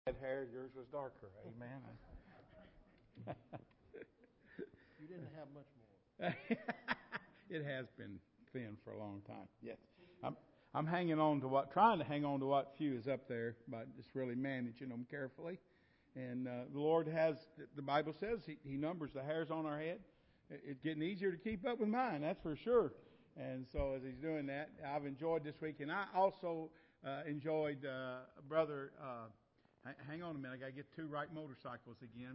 Had hair, yours was darker. Amen. You didn't have much more. It has been thin for a long time. Yes, I'm hanging on to trying to hang on to what few is up there, but just really managing them carefully. And the Lord has, the Bible says, He numbers the hairs on our head. It's getting easier to keep up with mine, that's for sure. And so as He's doing that, I've enjoyed this week, and I also enjoyed Brother. Hang on a minute, I got to get two right motorcycles again.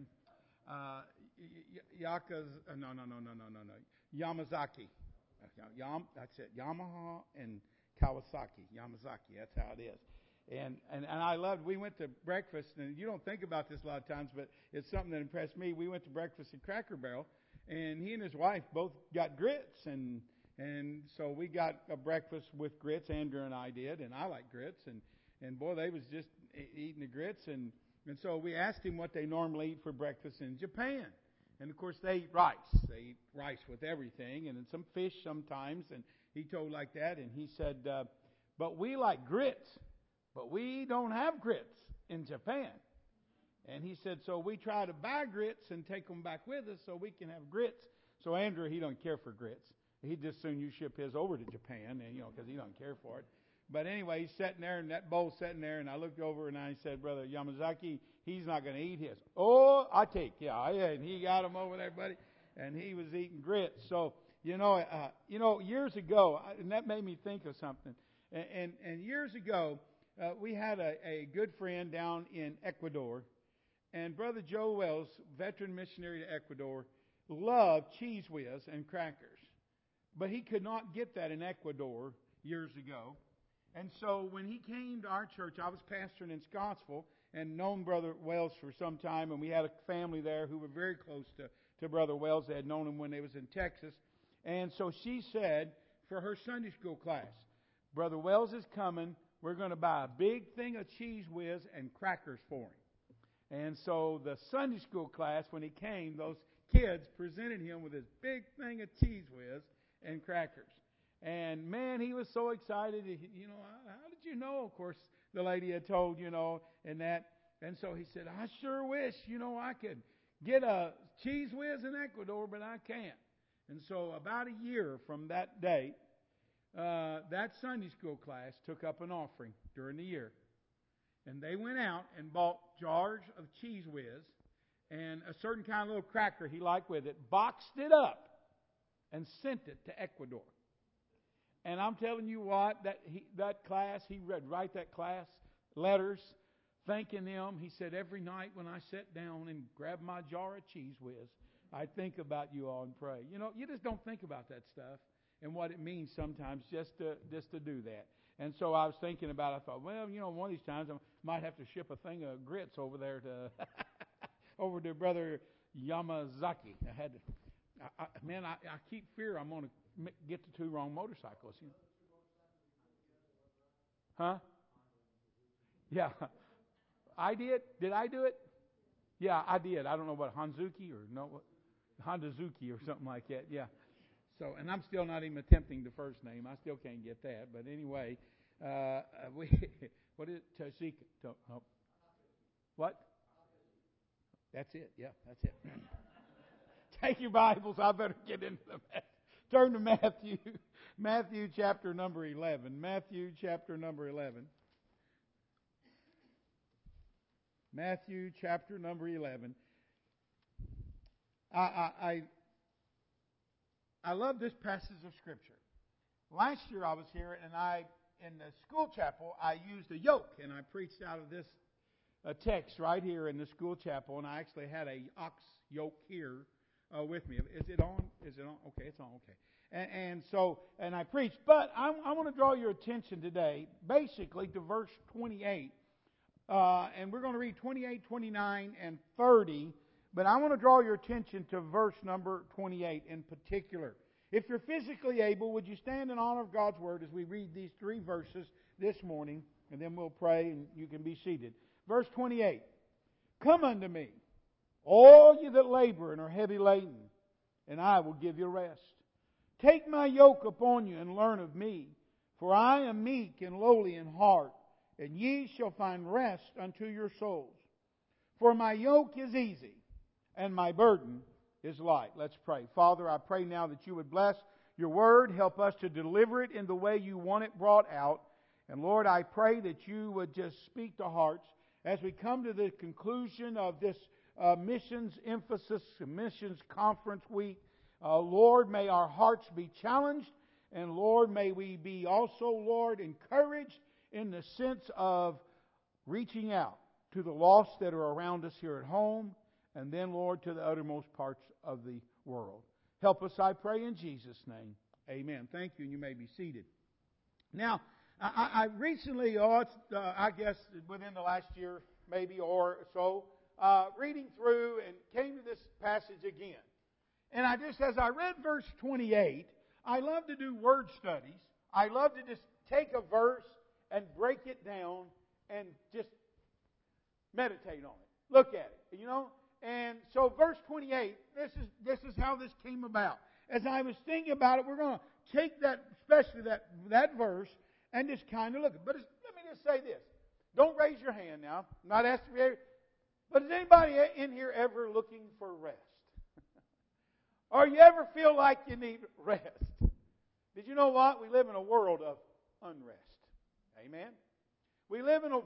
Yamazaki. That's it. Yamaha and Kawasaki. Yamazaki. That's how it is. And I loved. We went to breakfast, and you don't think about this a lot of times, but it's something that impressed me. We went to breakfast at Cracker Barrel, and he and his wife both got grits, and so we got a breakfast with grits. Andrew and I did, and I like grits, and boy, they was just eating the grits, and so we asked him what they normally eat for breakfast in Japan. And of course they eat rice. They eat rice with everything, and some fish sometimes. And he told like that, and he said, but we like grits, but we don't have grits in Japan. And he said, so we try to buy grits and take them back with us so we can have grits. So Andrew, he don't care for grits. He'd just soon you ship his over to Japan, and because he don't care for it. But anyway, he's sitting there, and that bowl's sitting there, and I looked over, and I said, Brother Yamazaki, he's not going to eat his. Oh, I take, yeah, and he got him over there, buddy, and he was eating grits. So, years ago, and that made me think of something. And years ago, we had a good friend down in Ecuador, and Brother Joe Wells, veteran missionary to Ecuador, loved Cheese Whiz and crackers. But he could not get that in Ecuador years ago. And so when he came to our church, I was pastoring in Scottsville and known Brother Wells for some time, and we had a family there who were very close to Brother Wells. They had known him when they was in Texas. And so she said, for her Sunday school class, Brother Wells is coming. We're going to buy a big thing of Cheese Whiz and crackers for him. And so the Sunday school class, when he came, those kids presented him with this big thing of Cheese Whiz and crackers. And man, he was so excited. How did you know? Of course, the lady had told, and that. And so he said, I sure wish, I could get a Cheese Whiz in Ecuador, but I can't. And so about a year from that date, that Sunday school class took up an offering during the year. And they went out and bought jars of Cheese Whiz and a certain kind of little cracker he liked with it, boxed it up, and sent it to Ecuador. And I'm telling you what, that class, he write that class letters thanking them. He said, every night when I sit down and grab my jar of Cheese Whiz, I think about you all and pray. You just don't think about that stuff and what it means sometimes just to do that. And so I was thinking about it. I thought, well, one of these times I might have to ship a thing of grits over there to over to Brother Yamazaki. I keep fear I'm going to get the two wrong motorcycles. Huh? Yeah. I did. Did I do it? Yeah, I did. I don't know what Honzuki or Hondazuki or something like that. Yeah. So, and I'm still not even attempting the first name. I still can't get that. But anyway, what is it? Tashika? No. What? That's it. Yeah, that's it. Take your Bibles. I better get into them. Turn to Matthew. Matthew chapter number 11. Matthew chapter number 11. Matthew chapter number 11. I love this passage of Scripture. Last year I was here, and in the school chapel, I used a yoke, and I preached out of this text right here in the school chapel, and I actually had a ox yoke here with me. Is it on? Is it on? Okay, it's on. Okay. And I preached, but I want to draw your attention today, basically, to verse 28. And we're going to read 28, 29, and 30. But I want to draw your attention to verse number 28 in particular. If you're physically able, would you stand in honor of God's Word as we read these three verses this morning, and then we'll pray and you can be seated. Verse 28. Come unto me, all ye that labor and are heavy laden, and I will give you rest. Take my yoke upon you and learn of me, for I am meek and lowly in heart, and ye shall find rest unto your souls. For my yoke is easy, and my burden is light. Let's pray. Father, I pray now that you would bless your word. Help us to deliver it in the way you want it brought out. And Lord, I pray that you would just speak to hearts as we come to the conclusion of this missions emphasis, missions conference week. Lord, may our hearts be challenged. And Lord, may we be also, Lord, encouraged in the sense of reaching out to the lost that are around us here at home, and then, Lord, to the uttermost parts of the world. Help us, I pray, in Jesus' name. Amen. Thank you, and you may be seated. Now, I recently, I guess within the last year, maybe or so, reading through and came to this passage again. And as I read verse 28, I love to do word studies. I love to just take a verse and break it down and just meditate on it. Look at it, you know. And so verse 28, this is how this came about. As I was thinking about it, we're going to take that, especially that verse, and just kind of look at it. But let me just say this. Don't raise your hand now. I'm not asking for you. But is anybody in here ever looking for rest? Or you ever feel like you need rest? Did you know what? We live in a world of unrest. Amen? We live in a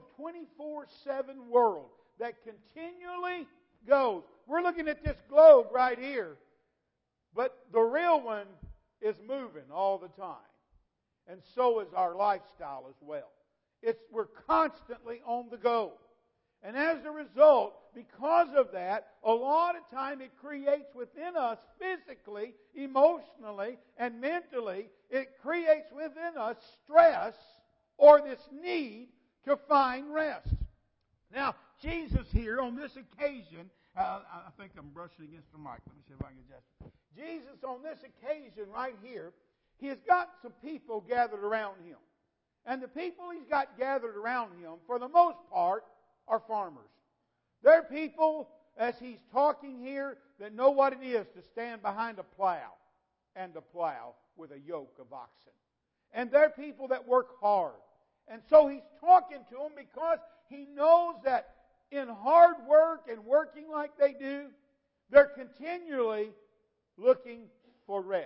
24/7 world that continually goes. We're looking at this globe right here, but the real one is moving all the time. And so is our lifestyle as well. We're constantly on the go. And as a result, because of that, a lot of time it creates within us physically, emotionally, and mentally, it creates within us stress or this need to find rest. Now, Jesus here on this occasion, I think I'm brushing against the mic. Let me see if I can adjust it. Jesus on this occasion right here, he has got some people gathered around him. And the people he's got gathered around him, for the most part, are farmers. They're people, as he's talking here, that know what it is to stand behind a plow and to plow with a yoke of oxen. And they're people that work hard. And so he's talking to them because he knows that in hard work and working like they do, they're continually looking for rest.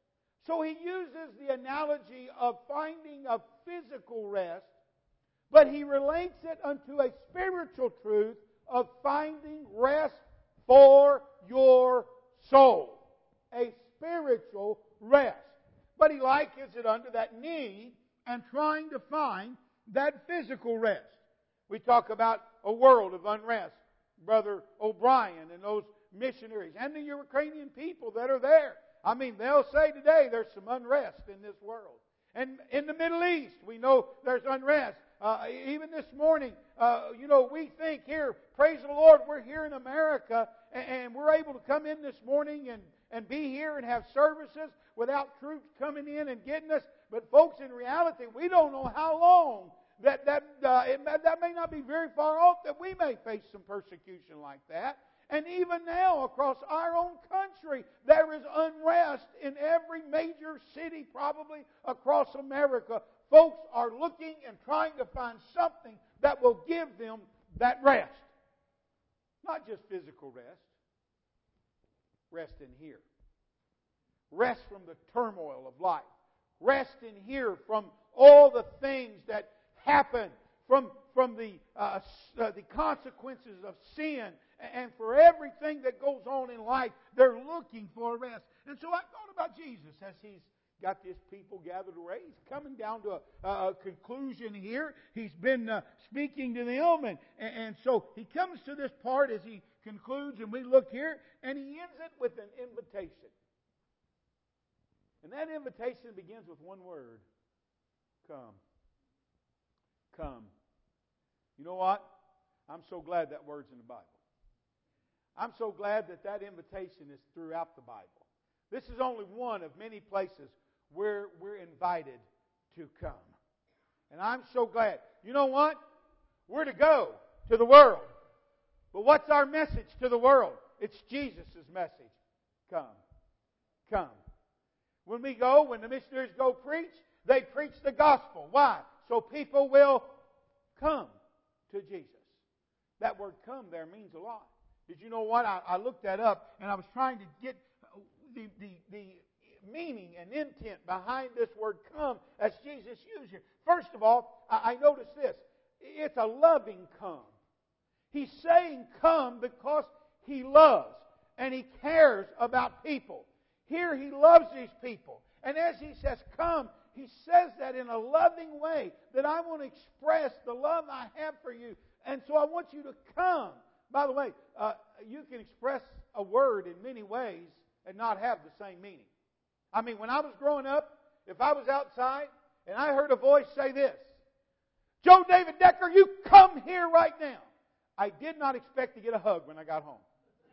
So he uses the analogy of finding a physical rest, but he relates it unto a spiritual truth of finding rest for your soul. A spiritual rest. But he likens it unto that need and trying to find that physical rest. We talk about a world of unrest. Brother O'Brien and those missionaries and the Ukrainian people that are there. I mean, they'll say today there's some unrest in this world. And in the Middle East, we know there's unrest. Even this morning, we think here, praise the Lord, we're here in America, and we're able to come in this morning and be here and have services without troops coming in and getting us. But folks, in reality, we don't know how long that may not be very far off that we may face some persecution like that. And even now, across our own country, there is unrest in every major city, probably across America. Folks are looking and trying to find something that will give them that rest. Not just physical rest. Rest in here. Rest from the turmoil of life. Rest in here from all the things that happen, from the consequences of sin, and for everything that goes on in life. They're looking for rest. And so I thought about Jesus as he's got this people gathered around. He's coming down to a conclusion here. He's been speaking to them, and so he comes to this part as he concludes, and we look here, and he ends it with an invitation. And that invitation begins with one word. Come. Come. You know what? I'm so glad that word's in the Bible. I'm so glad that invitation is throughout the Bible. This is only one of many places where we're invited to come. And I'm so glad. You know what? We're to go to the world. But what's our message to the world? It's Jesus' message. Come. Come. When the missionaries go preach, they preach the gospel. Why? So people will come to Jesus. that word come there means a lot. Did you know what? I looked that up, and I was trying to get the meaning and intent behind this word come as Jesus used here. First of all, I noticed this. It's a loving come. He's saying come because He loves and He cares about people. Here He loves these people. And as He says come, He says that in a loving way, that I want to express the love I have for you. And so I want you to come. By the way, you can express a word in many ways and not have the same meaning. I mean, when I was growing up, if I was outside and I heard a voice say this, Joe David Decker, you come here right now. I did not expect to get a hug when I got home.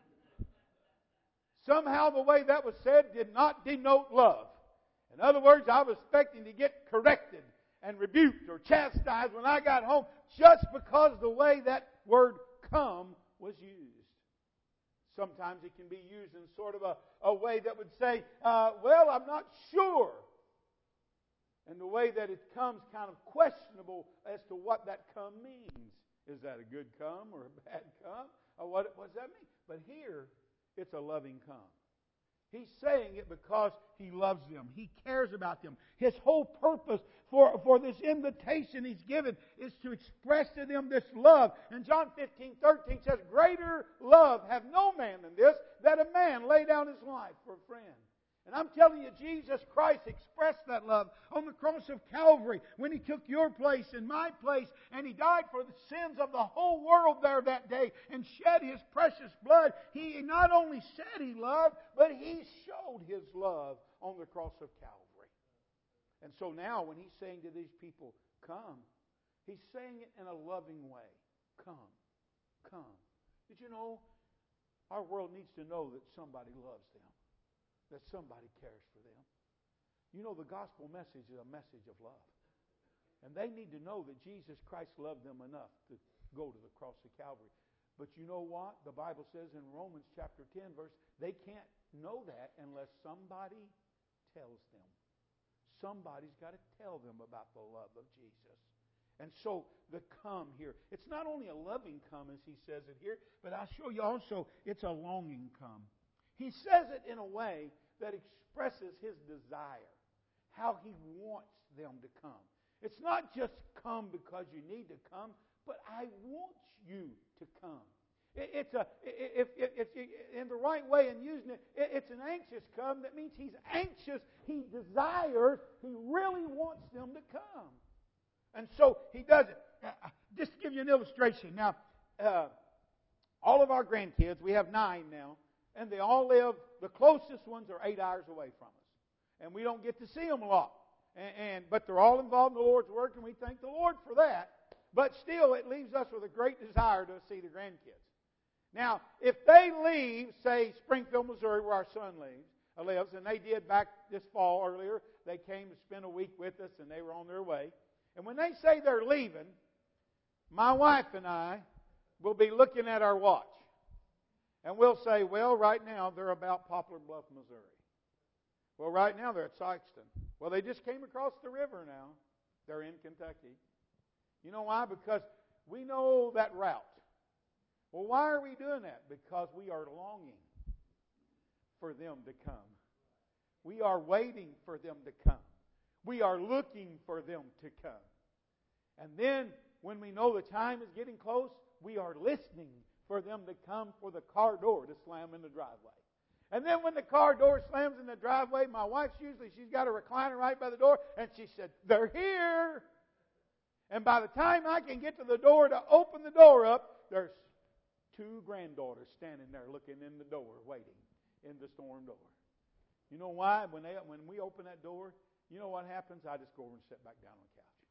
Somehow the way that was said did not denote love. In other words, I was expecting to get corrected and rebuked or chastised when I got home just because the way that word come was used. Sometimes it can be used in sort of a way that would say, well, I'm not sure. And the way that it comes kind of questionable as to what that come means. Is that a good come or a bad come? Or what does that mean? But here, it's a loving come. He's saying it because He loves them. He cares about them. His whole purpose for this invitation He's given is to express to them this love. And John 15:13 says, greater love have no man than this, that a man lay down his life for a friend. And I'm telling you, Jesus Christ expressed that love on the cross of Calvary when He took your place and my place, and He died for the sins of the whole world there that day and shed His precious blood. He not only said He loved, but He showed His love on the cross of Calvary. And so now when He's saying to these people, come, He's saying it in a loving way. Come, come. Did you know our world needs to know that somebody loves them? That somebody cares for them. You know, the gospel message is a message of love. And they need to know that Jesus Christ loved them enough to go to the cross of Calvary. But you know what? The Bible says in Romans chapter 10, they can't know that unless somebody tells them. Somebody's got to tell them about the love of Jesus. And so the come here, it's not only a loving come as He says it here, but I'll show you also it's a longing come. He says it in a way that expresses His desire, how He wants them to come. It's not just come because you need to come, but I want you to come. It's in the right way and using it, it's an anxious come. That means He's anxious, He desires, He really wants them to come. And so He does it. Just to give you an illustration. Now, all of our grandkids, we have 9 now, and they all live, the closest ones are 8 hours away from us. And we don't get to see them a lot. But they're all involved in the Lord's work, and we thank the Lord for that. But still, it leaves us with a great desire to see the grandkids. Now, if they leave, say, Springfield, Missouri, where our son lives, and they did back this fall earlier, they came to spend a week with us, and they were on their way. And when they say they're leaving, my wife and I will be looking at our watch. And we'll say, well, right now they're about Poplar Bluff, Missouri. Well, right now they're at Sikeston. Well, they just came across the river now. They're in Kentucky. You know why? Because we know that route. Well, why are we doing that? Because we are longing for them to come. We are waiting for them to come. We are looking for them to come. And then, when we know the time is getting close, we are listening for them to come for the car door to slam in the driveway. And then when the car door slams in the driveway, my wife's she's got a recliner right by the door, and she said, they're here. And by the time I can get to the door to open the door up, there's 2 granddaughters standing there looking in the door, waiting in the storm door. You know why? When we open that door, you know what happens? I just go over and sit back down on the couch.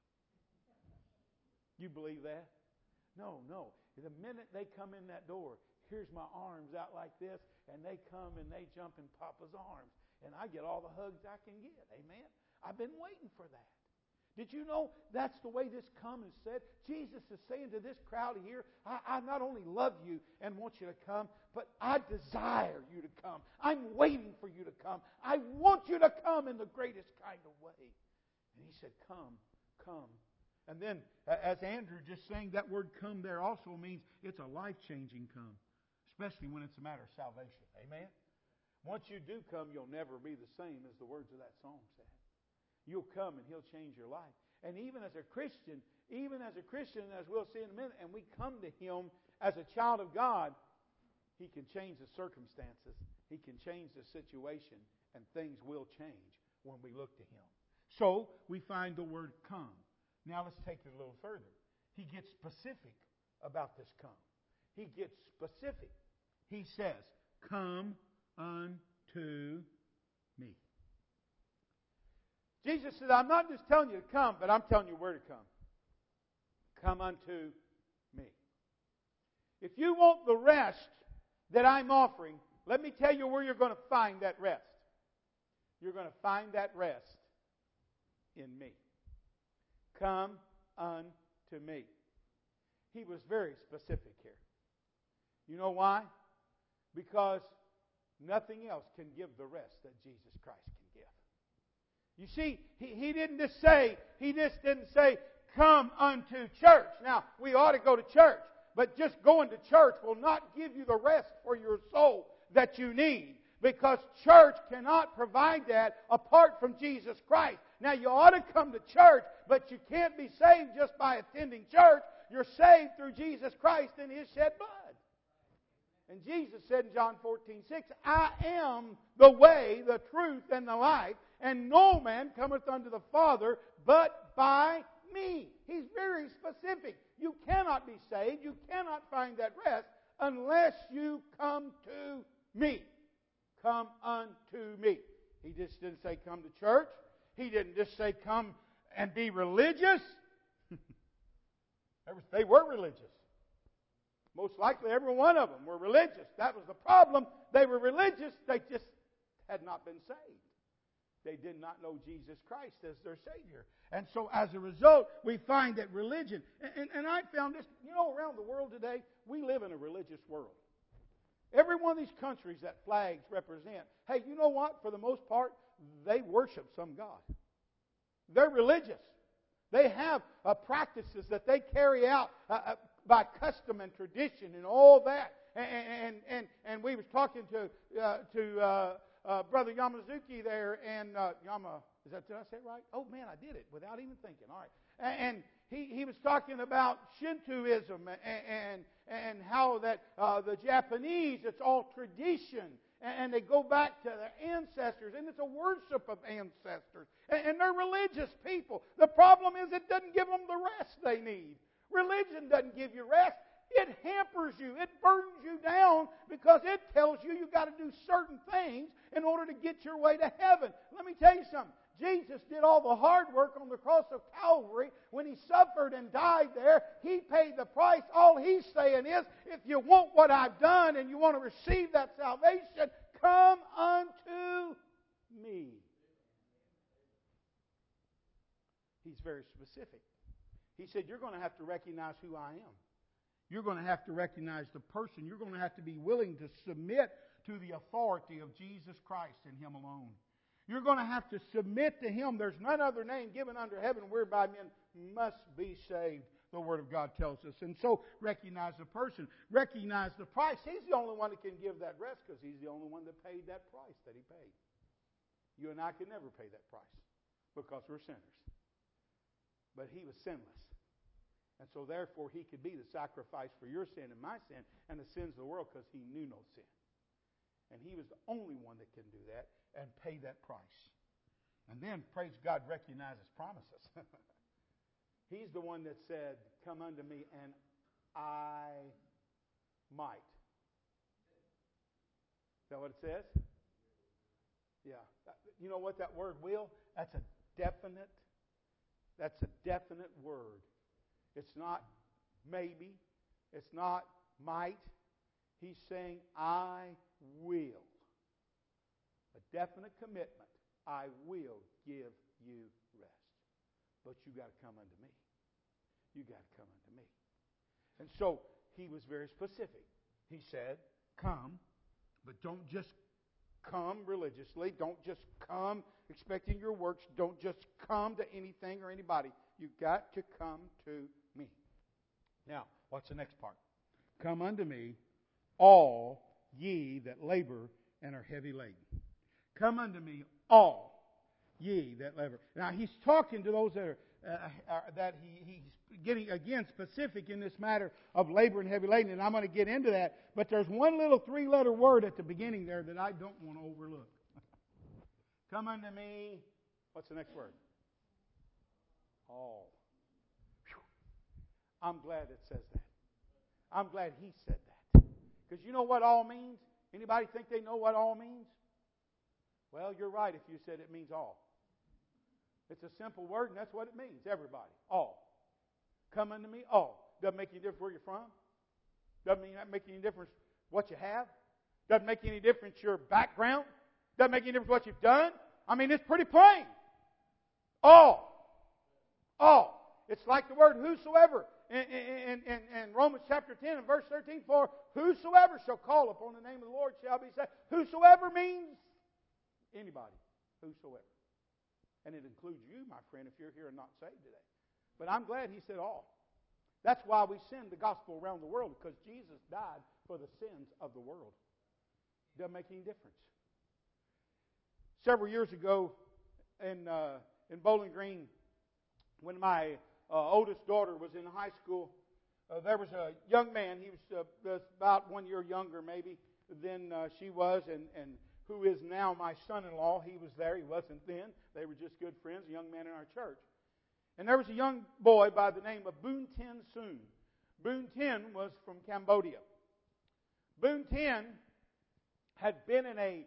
You believe that? No. The minute they come in that door, here's my arms out like this, and they come and they jump in Papa's arms. And I get all the hugs I can get. Amen? I've been waiting for that. Did you know that's the way this come is said? Jesus is saying to this crowd here, I not only love you and want you to come, but I desire you to come. I'm waiting for you to come. I want you to come in the greatest kind of way. And He said, come. And then, as Andrew just saying, that word come there also means it's a life-changing come, especially when it's a matter of salvation. Amen? Once you do come, you'll never be the same, as the words of that song said. You'll come and He'll change your life. And even as a Christian, as we'll see in a minute, and we come to Him as a child of God, He can change the circumstances. He can change the situation, and things will change when we look to Him. So, we find the word come. Now let's take it a little further. He gets specific about this come. He gets specific. He says, come unto me. Jesus said, I'm not just telling you to come, but I'm telling you where to come. Come unto me. If you want the rest that I'm offering, let me tell you where you're going to find that rest. You're going to find that rest in me. Come unto me. He was very specific here. You know why? Because nothing else can give the rest that Jesus Christ can give. You see, he didn't just say, come unto church. Now, we ought to go to church, but just going to church will not give you the rest for your soul that you need, because church cannot provide that apart from Jesus Christ. Now, you ought to come to church, but you can't be saved just by attending church. You're saved through Jesus Christ and His shed blood. And Jesus said in John 14:6, I am the way, the truth, and the life, and no man cometh unto the Father but by me. He's very specific. You cannot be saved, you cannot find that rest unless you come to me. Come unto me. He just didn't say come to church. He didn't just say come and be religious. They were religious. Most likely every one of them were religious. That was the problem. They were religious. They just had not been saved. They did not know Jesus Christ as their Savior. And so as a result, we find that religion, and I found this, around the world today, we live in a religious world. Every one of these countries that flags represent, hey, you know what? For the most part, they worship some God. They're religious. They have practices that they carry out by custom and tradition and all that. And we was talking to Brother Yamazuki there, and did I say it right? Oh man, I did it without even thinking. All right. And he was talking about Shintoism and how that the Japanese, it's all tradition. And they go back to their ancestors, and it's a worship of ancestors. And they're religious people. The problem is it doesn't give them the rest they need. Religion doesn't give you rest. It hampers you. It burdens you down because it tells you you've got to do certain things in order to get your way to heaven. Let me tell you something. Jesus did all the hard work on the cross of Calvary. When He suffered and died there, He paid the price. All He's saying is, if you want what I've done and you want to receive that salvation, come unto me. He's very specific. He said, you're going to have to recognize who I am. You're going to have to recognize the person. You're going to have to be willing to submit to the authority of Jesus Christ and Him alone. You're going to have to submit to Him. There's none other name given under heaven whereby men must be saved, the Word of God tells us. And so, recognize the person. Recognize the price. He's the only one that can give that rest because He's the only one that paid that price that He paid. You and I can never pay that price because we're sinners. But He was sinless. And so, therefore, He could be the sacrifice for your sin and my sin and the sins of the world because He knew no sin. And He was the only one that can do that and pay that price. And then, praise God, recognize His promises. He's the one that said, come unto me and I might. Is that what it says? Yeah. You know what that word will? That's a definite word. It's not maybe. It's not might. He's saying, I will. A definite commitment. I will give you rest. But you got to come unto me. You got to come unto me. And so, He was very specific. He said, come, but don't just come religiously. Don't just come expecting your works. Don't just come to anything or anybody. You've got to come to me. Now, what's the next part? Come unto me, all ye that labor and are heavy laden. Come unto me, all ye that labor. Now, he's talking to those that he's getting, again, specific in this matter of labor and heavy laden, and I'm going to get into that. But there's one little 3-letter word at the beginning there that I don't want to overlook. Come unto me. What's the next word? All. Whew. I'm glad it says that. I'm glad he said that. Because you know what all means? Anybody think they know what all means? Well, you're right if you said it means all. It's a simple word, and that's what it means. Everybody. All. Come unto me, all. Doesn't make any difference where you're from. Doesn't make any difference what you have. Doesn't make any difference your background. Doesn't make any difference what you've done. I mean, it's pretty plain. All. All. It's like the word whosoever in Romans chapter 10 and verse 13. For whosoever shall call upon the name of the Lord shall be saved. Whosoever means anybody. Whosoever. And it includes you, my friend, if you're here and not saved today. But I'm glad he said all. That's why we send the gospel around the world, because Jesus died for the sins of the world. Doesn't make any difference. Several years ago in Bowling Green, when my oldest daughter was in high school, there was a young man. He was about 1 year younger maybe than she was, and who is now my son-in-law. He was there. He wasn't then. They were just good friends, a young man in our church. And there was a young boy by the name of Boon Ten Soon. Boon Ten was from Cambodia. Boon Ten had been in a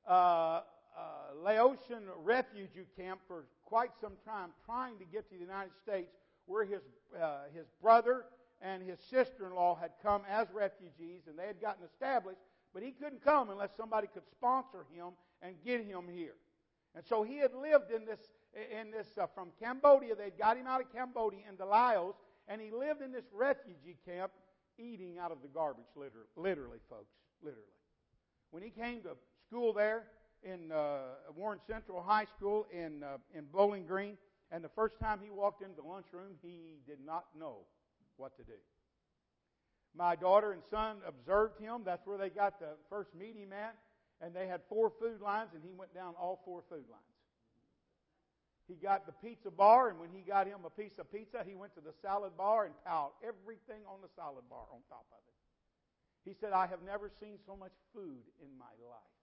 Laotian refugee camp for quite some time, trying to get to the United States, where his brother and his sister-in-law had come as refugees, and they had gotten established. But he couldn't come unless somebody could sponsor him and get him here. And so he had lived in this from Cambodia. They'd got him out of Cambodia into Laos, and he lived in this refugee camp eating out of the garbage, literally, folks, literally. When he came to school there in Warren Central High School in Bowling Green, and the first time he walked into the lunchroom, he did not know what to do. My daughter and son observed him. That's where they got the first meet him at. And they had 4 food lines, and he went down all 4 food lines. He got the pizza bar, and when he got him a piece of pizza, he went to the salad bar and piled everything on the salad bar on top of it. He said, I have never seen so much food in my life.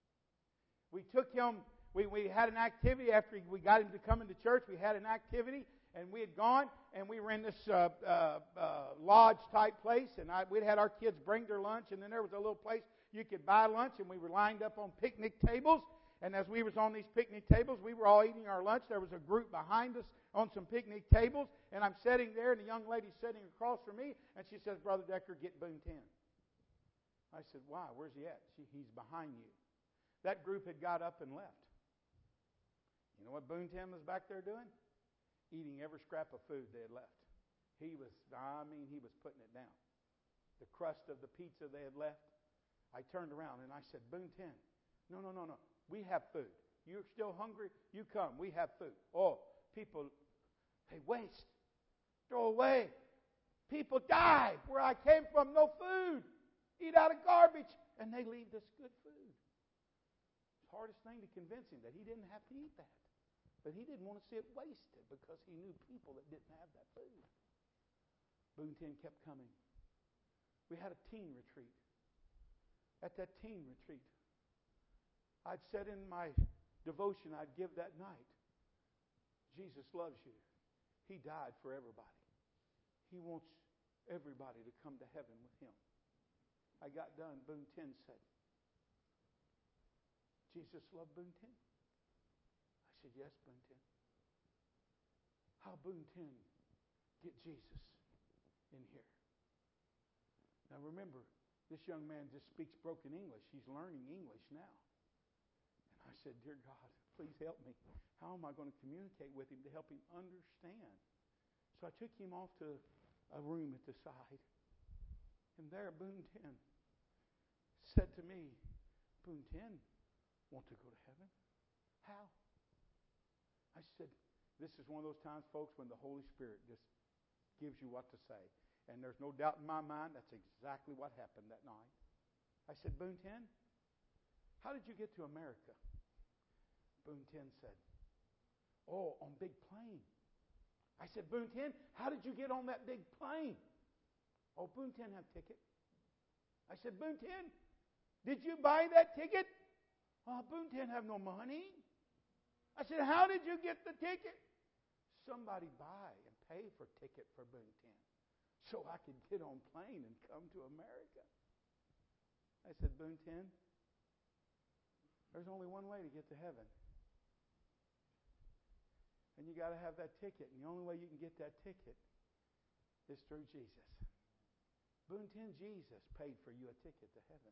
We took him, we had an activity after we got him to come into church. We had an activity. And we had gone, and we were in this lodge-type place, and we'd had our kids bring their lunch, and then there was a little place you could buy lunch, and we were lined up on picnic tables. And as we was on these picnic tables, we were all eating our lunch. There was a group behind us on some picnic tables, and I'm sitting there, and a young lady sitting across from me, and she says, Brother Decker, get Boon Ten. I said, why? Where's he at? He's behind you. That group had got up and left. You know what Boon Ten was back there doing? Eating every scrap of food they had left. He was putting it down. The crust of the pizza they had left. I turned around and I said, Boon Ten, no. We have food. You're still hungry? You come. We have food. Oh, people, they waste. Throw away. People die where I came from. No food. Eat out of garbage. And they leave this good food. The hardest thing to convince him that he didn't have to eat that. But he didn't want to see it wasted because he knew people that didn't have that food. Boon Ten kept coming. We had a teen retreat. At that teen retreat, I'd said in my devotion I'd give that night, Jesus loves you. He died for everybody. He wants everybody to come to heaven with him. I got done. Boon Ten said, Jesus loved Boon Ten. I said, yes, Boon Ten. How Boon Ten get Jesus in here? Now remember, this young man just speaks broken English. He's learning English now. And I said, dear God, please help me. How am I going to communicate with him to help him understand? So I took him off to a room at the side. And there Boon Ten said to me, Boon Ten, want to go to heaven? How? I said, this is one of those times, folks, when the Holy Spirit just gives you what to say. And there's no doubt in my mind that's exactly what happened that night. I said, Boone Tin, how did you get to America? Boone Tin said, oh, on big plane. I said, Boone Tin, how did you get on that big plane? Oh, Boone Tin have ticket. I said, Boone Tin, did you buy that ticket? Oh, Boone Tin have no money. I said, how did you get the ticket? Somebody buy and pay for ticket for Boone Tin so I could get on plane and come to America. I said, Boone Tin, there's only one way to get to heaven. And you got to have that ticket. And the only way you can get that ticket is through Jesus. Boone Tin, Jesus paid for you a ticket to heaven.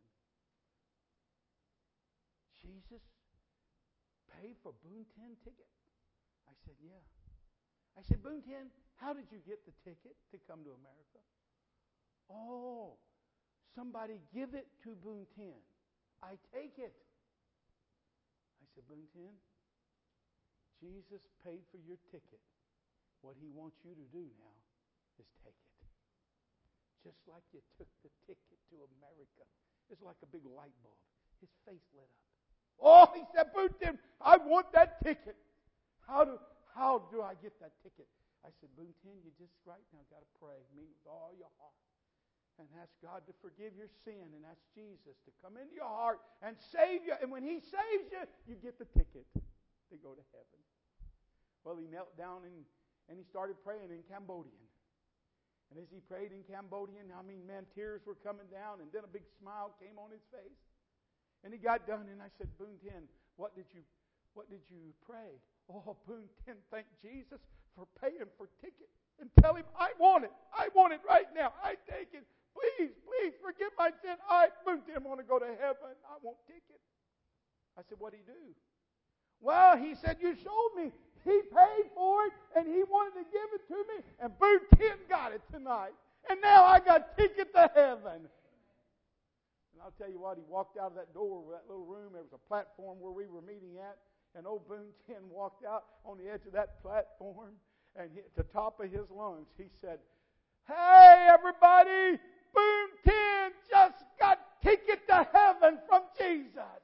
Jesus paid for Boone Tin ticket? I said, yeah. I said, Boone Tin, how did you get the ticket to come to America? Oh, somebody give it to Boone Tin. I take it. I said, Boone Tin, Jesus paid for your ticket. What he wants you to do now is take it. Just like you took the ticket to America. It's like a big light bulb. His face lit up. Oh, he said, Boone Tin, I want that ticket. How do I get that ticket? I said, Boone Tin, you just right now got to pray. Mean with all your heart. And ask God to forgive your sin. And ask Jesus to come into your heart and save you. And when he saves you, you get the ticket to go to heaven. Well, he knelt down and he started praying in Cambodian. And as he prayed in Cambodian, tears were coming down. And then a big smile came on his face. And he got done, and I said, Boone Tin, what did you pray? Oh, Boone Tin, thank Jesus for paying for ticket. And tell him, I want it. I want it right now. I take it. Please, please, forgive my sin. Boone Tin, want to go to heaven. I want ticket. I said, what'd he do? Well, he said, you showed me. He paid for it, and he wanted to give it to me. And Boone Tin got it tonight. And now I got ticket to heaven. And I'll tell you what, he walked out of that door, that little room. There was a platform where we were meeting at. And old Boone Tin walked out on the edge of that platform. And at the top of his lungs, he said, hey, everybody, Boone Tin just got ticket to heaven from Jesus.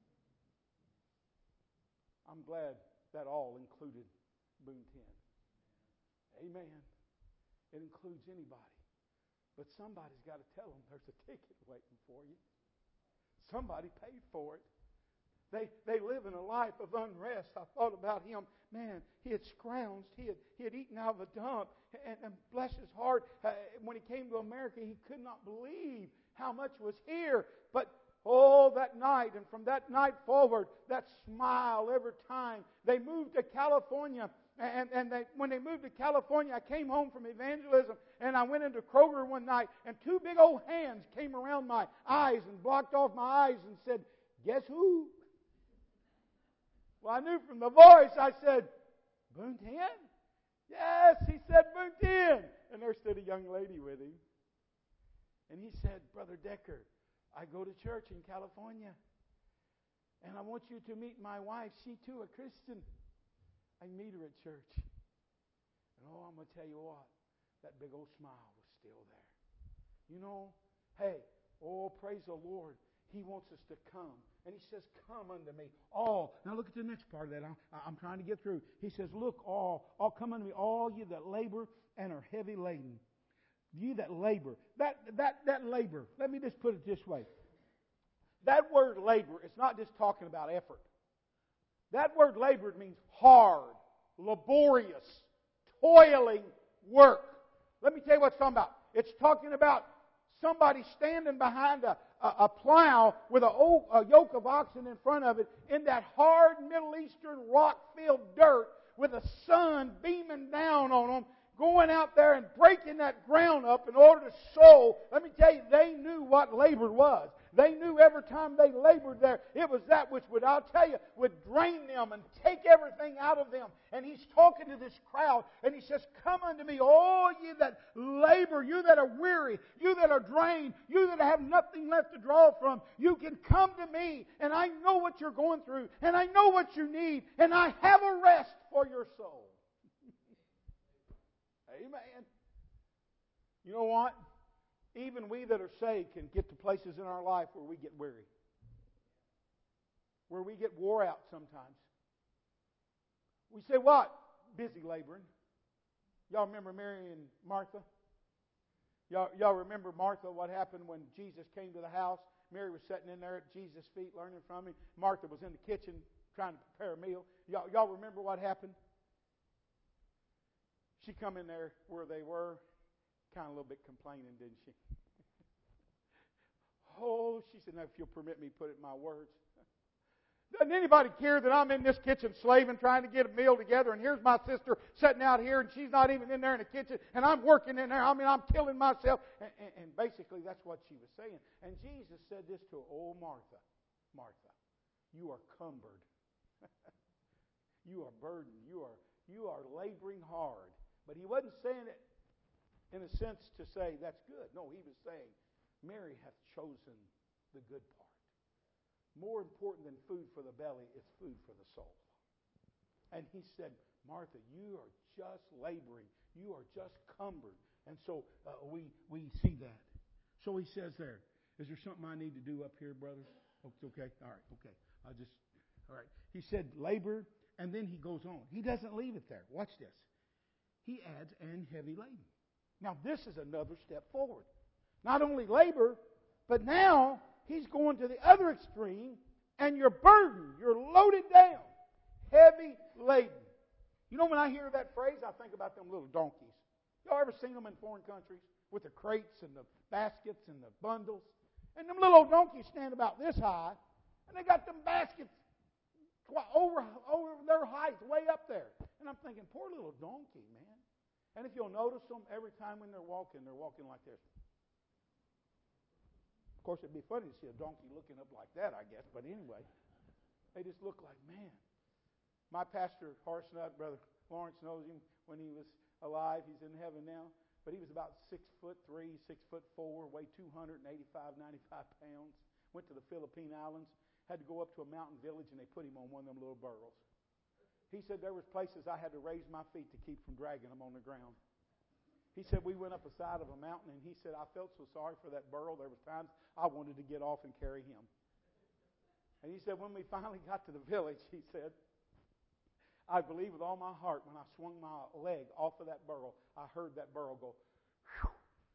I'm glad that all included Boone Tin. Amen. It includes anybody. But somebody's got to tell them there's a ticket waiting for you. Somebody paid for it. They live in a life of unrest. I thought about him. Man, he had scrounged. He had eaten out of a dump. And bless his heart, when he came to America, he could not believe how much was here. But that night, and from that night forward, that smile every time. They moved to California. And when they moved to California, I came home from evangelism, and I went into Kroger one night, and two big old hands came around my eyes and blocked off my eyes and said, guess who? Well, I knew from the voice. I said, Boone Tin? Yes, he said, Boone Tin. And there stood a young lady with him. And he said, Brother Decker, I go to church in California, and I want you to meet my wife. She too a Christian. I meet her at church. And I'm going to tell you what, that big old smile was still there. You know, hey, praise the Lord. He wants us to come. And he says, come unto me, all. Now look at the next part of that. I'm trying to get through. He says, look, all come unto me, all you that labor and are heavy laden. You that labor. That labor, let me just put it this way. That word labor is not just talking about effort. That word labor means hard, laborious, toiling work. Let me tell you what it's talking about. It's talking about somebody standing behind a plow with a yoke of oxen in front of it in that hard Middle Eastern rock-filled dirt with the sun beaming down on them, going out there and breaking that ground up in order to sow. Let me tell you, they knew what labor was. They knew every time they labored there, it was that which would, I'll tell you, would drain them and take everything out of them. And He's talking to this crowd, and He says, come unto me, all you that labor, you that are weary, you that are drained, you that have nothing left to draw from. You can come to me, and I know what you're going through, and I know what you need, and I have a rest for your soul. Amen. You know what? Even we that are saved can get to places in our life where we get weary. Where we get wore out sometimes. We say, what? Busy laboring. Y'all remember Mary and Martha? Y'all remember Martha, what happened when Jesus came to the house? Mary was sitting in there at Jesus' feet learning from Him. Martha was in the kitchen trying to prepare a meal. Y'all remember what happened? She come in there where they were, kind of a little bit complaining, didn't she? Oh, she said, now if you'll permit me to put it in my words. Doesn't anybody care that I'm in this kitchen slaving, trying to get a meal together, and here's my sister sitting out here, and she's not even in there in the kitchen, and I'm working in there. I mean, I'm killing myself. And basically, that's what she was saying. And Jesus said this to her, oh, Martha, Martha, you are cumbered. You are burdened. You are laboring hard. But He wasn't saying it in a sense to say that's good. No, He was saying, Mary hath chosen the good part. More important than food for the belly is food for the soul. And He said, Martha, you are just laboring. You are just cumbered. And so we see that. So He says there, is there something I need to do up here, brother? Okay, all right, okay. All right. He said labor, and then He goes on. He doesn't leave it there. Watch this. He adds, and heavy laden. Now, this is another step forward. Not only labor, but now He's going to the other extreme, and you're burdened. You're loaded down. Heavy laden. You know, when I hear that phrase, I think about them little donkeys. Y'all ever seen them in foreign countries? With the crates and the baskets and the bundles? And them little old donkeys stand about this high, and they got them baskets over their height, way up there. And I'm thinking, poor little donkey, man. And if you'll notice them, every time when they're walking like this. Of course, it'd be funny to see a donkey looking up like that, I guess. But anyway, they just look like, man. My pastor, Horace Nutt, Brother Lawrence knows him when he was alive. He's in heaven now. But he was about 6'3", 6'4", weighed 285, 95 pounds. Went to the Philippine Islands. Had to go up to a mountain village, and they put him on one of them little burros. He said there was places I had to raise my feet to keep from dragging them on the ground. He said we went up the side of a mountain, and he said I felt so sorry for that burro. There was times I wanted to get off and carry him. And he said when we finally got to the village, he said, I believe with all my heart when I swung my leg off of that burro, I heard that burro go, whew.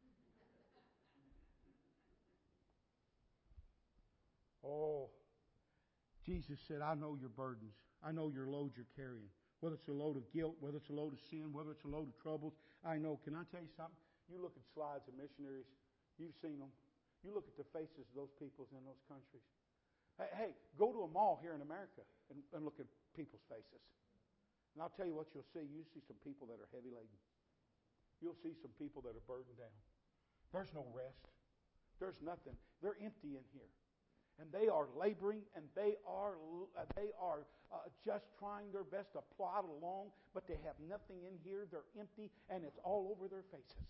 Oh, Jesus said, I know your burdens. I know your load you're carrying. Whether it's a load of guilt, whether it's a load of sin, whether it's a load of troubles, I know. Can I tell you something? You look at slides of missionaries. You've seen them. You look at the faces of those people in those countries. Hey, go to a mall here in America and look at people's faces. And I'll tell you what you'll see. You'll see some people that are heavy laden. You'll see some people that are burdened down. There's no rest. There's nothing. They're empty in here. And they are laboring, and they are just trying their best to plod along, but they have nothing in here. They're empty, and it's all over their faces.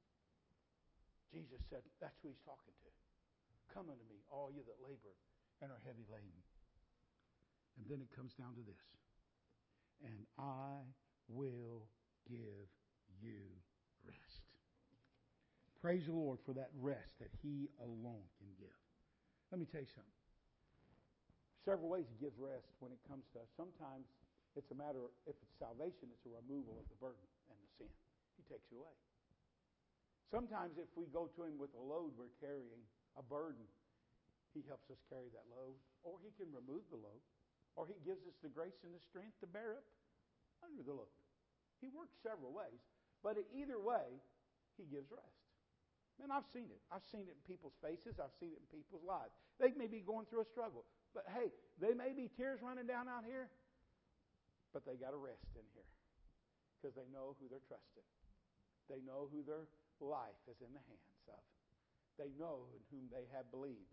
Jesus said, that's who He's talking to. Come unto me, all you that labor and are heavy laden. And then it comes down to this. And I will give you rest. Praise the Lord for that rest that He alone can give. Let me tell you something. Several ways He gives rest when it comes to us. Sometimes it's a matter of, if it's salvation, it's a removal of the burden and the sin. He takes it away. Sometimes if we go to Him with a load we're carrying, a burden, He helps us carry that load. Or He can remove the load. Or He gives us the grace and the strength to bear up under the load. He works several ways. But either way, He gives rest. Man, I've seen it. I've seen it in people's faces. I've seen it in people's lives. They may be going through a struggle. But hey, they may be tears running down out here, but they got a rest in here because they know who they're trusting. They know who their life is in the hands of. They know in whom they have believed.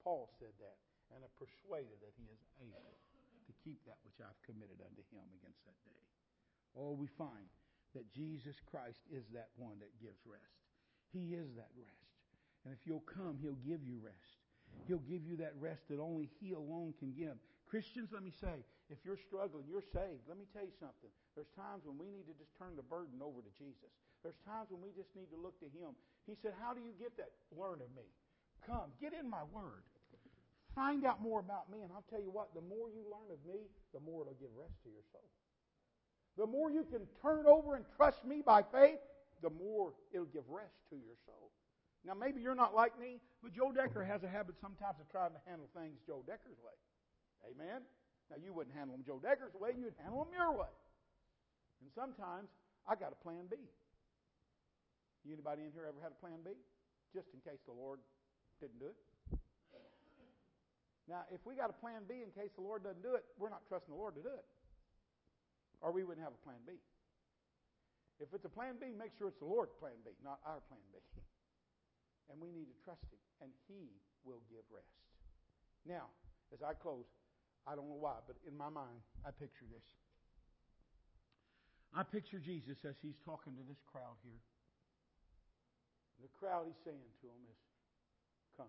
Paul said that, and am persuaded that he is able to keep that which I've committed unto him against that day. Oh, we find that Jesus Christ is that one that gives rest. He is that rest. And if you'll come, He'll give you rest. He'll give you that rest that only He alone can give. Christians, let me say, if you're struggling, you're saved. Let me tell you something. There's times when we need to just turn the burden over to Jesus. There's times when we just need to look to Him. He said, how do you get that? Learn of me. Come, get in my Word. Find out more about me, and I'll tell you what, the more you learn of me, the more it'll give rest to your soul. The more you can turn over and trust me by faith, the more it'll give rest to your soul. Now, maybe you're not like me, but Joe Decker has a habit sometimes of trying to handle things Joe Decker's way. Amen? Now, you wouldn't handle them Joe Decker's way, you'd handle them your way. And sometimes, I got a plan B. Anybody in here ever had a plan B? Just in case the Lord didn't do it. Now, if we got a plan B in case the Lord doesn't do it, we're not trusting the Lord to do it. Or we wouldn't have a plan B. If it's a plan B, make sure it's the Lord's plan B, not our plan B. And we need to trust Him, and He will give rest. Now, as I close, I don't know why, but in my mind, I picture this. I picture Jesus as He's talking to this crowd here. The crowd He's saying to them is, come.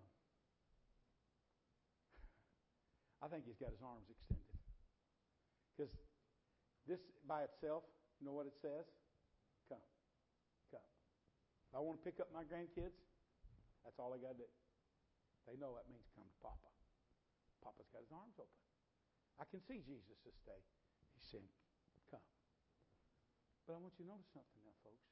I think He's got His arms extended. Because this by itself, you know what it says? Come. Come. If I want to pick up my grandkids, that's all I got to do. They know that means come to Papa. Papa's got His arms open. I can see Jesus this day. He's saying, come. But I want you to notice something now, folks.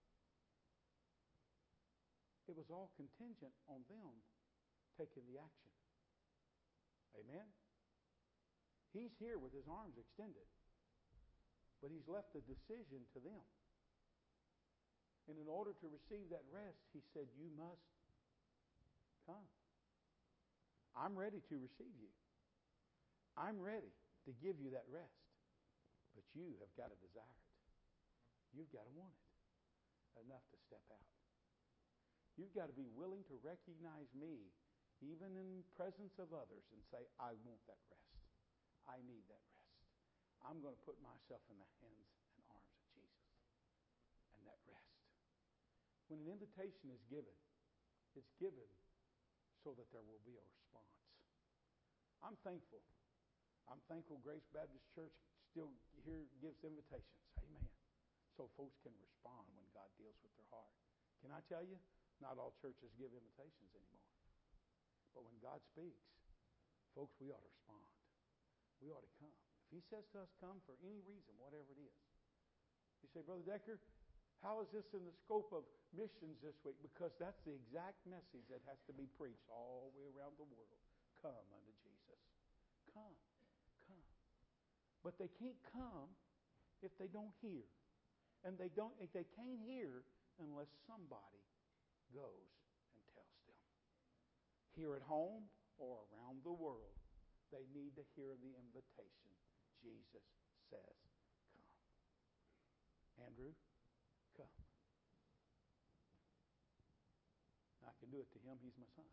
It was all contingent on them taking the action. Amen? He's here with His arms extended. But He's left the decision to them. And in order to receive that rest, He said, you must come. I'm ready to receive you. I'm ready to give you that rest. But you have got to desire it. You've got to want it enough to step out. You've got to be willing to recognize me, even in the presence of others, and say, I want that rest. I need that rest. I'm going to put myself in the hands and arms of Jesus. And that rest. When an invitation is given, it's given so that there will be a response. I'm thankful. I'm thankful Grace Baptist Church still here gives invitations. Amen. So folks can respond when God deals with their heart. Can I tell you? Not all churches give invitations anymore. But when God speaks, folks, we ought to respond. We ought to come. If He says to us, come for any reason, whatever it is. You say, Brother Decker, how is this in the scope of missions this week? Because that's the exact message that has to be preached all the way around the world. Come unto Jesus. Come. Come. But they can't come if they don't hear. And they can't hear unless somebody goes and tells them. Here at home or around the world, they need to hear the invitation. Jesus says, come. Andrew, come. I can do it to him. He's my son.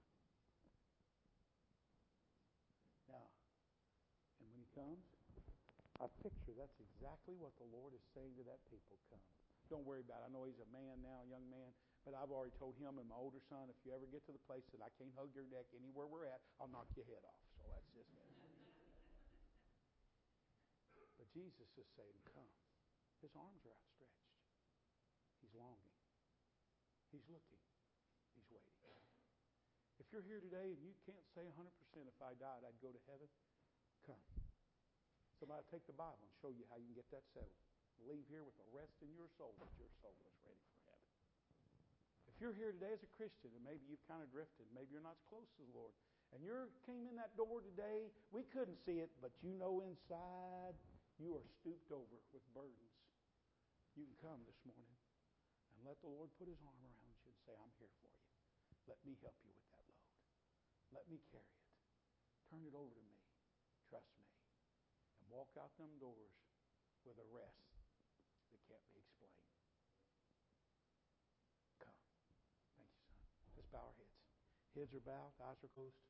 Now, and when he comes, I picture that's exactly what the Lord is saying to that people. Come. Don't worry about it. I know he's a man now, a young man, but I've already told him and my older son, if you ever get to the place that I can't hug your neck anywhere we're at, I'll knock your head off. So that's just it. But Jesus is saying, come. His arms are outstretched. He's longing. He's looking. He's waiting. If you're here today and you can't say 100% if I died, I'd go to heaven, come. Somebody take the Bible and show you how you can get that settled. Leave here with a rest in your soul that your soul is ready for heaven. If you're here today as a Christian and maybe you've kind of drifted, maybe you're not as close to the Lord, and you came in that door today, we couldn't see it, but you know inside you are stooped over with burdens. You can come this morning and let the Lord put His arm around you and say, I'm here for you. Let me help you with that load. Let me carry it. Turn it over to me. Trust me. And walk out them doors with a rest that can't be explained. Come. Thank you, son. Let's bow our heads. Heads are bowed, eyes are closed.